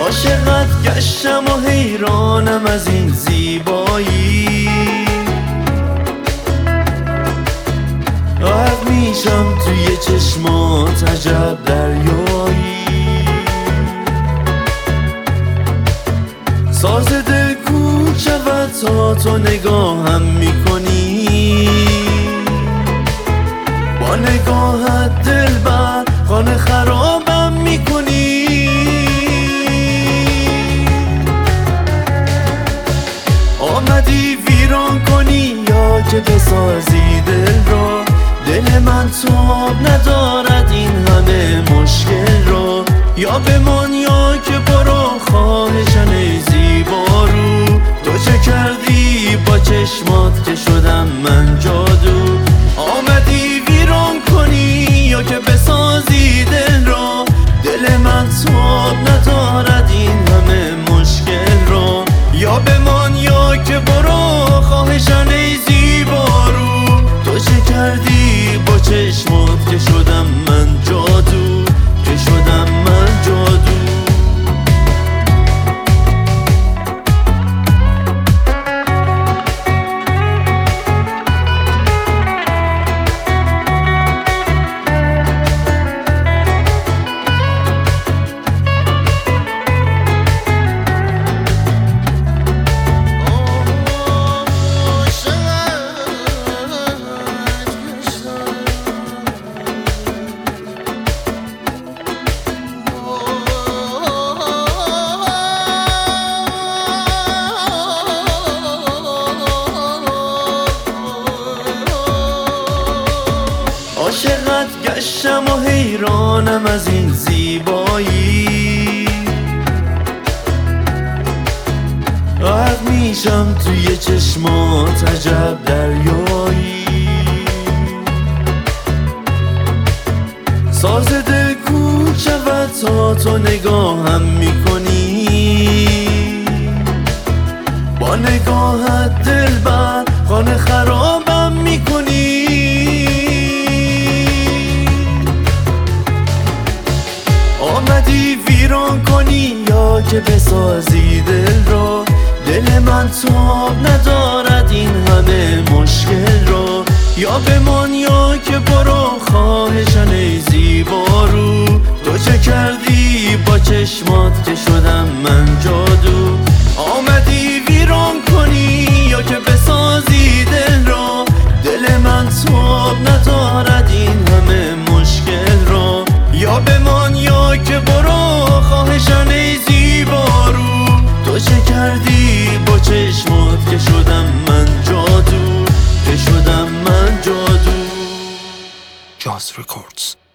عاشقت گشتم و حیرانم از این زیبایی، غرق میشم توی چشمات عجب دریایی. ساز دل کوک شود تا تو نگاهم میکنی، با نگاهت دلبر خانه خرابم میکنی. آمدی ویران کنی یا که بسازی دل را، دل من تاب ندارد این همه مشکل را. یا بمان یا که برو خواهشن ای زیبارو، تو چه کردی با چشمات که شدم من جادو. آمدی ویران کنی یا که بسازی دل را، دل من تاب ندارد این همه مشکل را. یا بمان یا که برو خواهشن ای زیبارو، تو چه کردی با چشمات که شدم من جادو، که شدم من جادو. عاشقت گشتم و حیرانم از این زیبایی، غرق میشم توی چشمات عجب دریایی. ساز دل کوک شود تا تو نگاهم میکنی، با نگاهت دلبر خانه خرابم میکنی. آمدی ویران کنی یا که بسازی دل را، دل من تاب ندارد این همه مشکل را. یا بمان یا که برو خواهشن ای زیبارو، تو چه کردی با چشمات که شدم من جادو. آمدی ویران کنی یا که بسازی دل را، دل من تاب ندارد این همه مشکل را. یا بمان یا که برو خواهشن ای زیبارو، تو چه کردی با چشمات که شدم من جادو، که شدم من جادو. Jaws Records.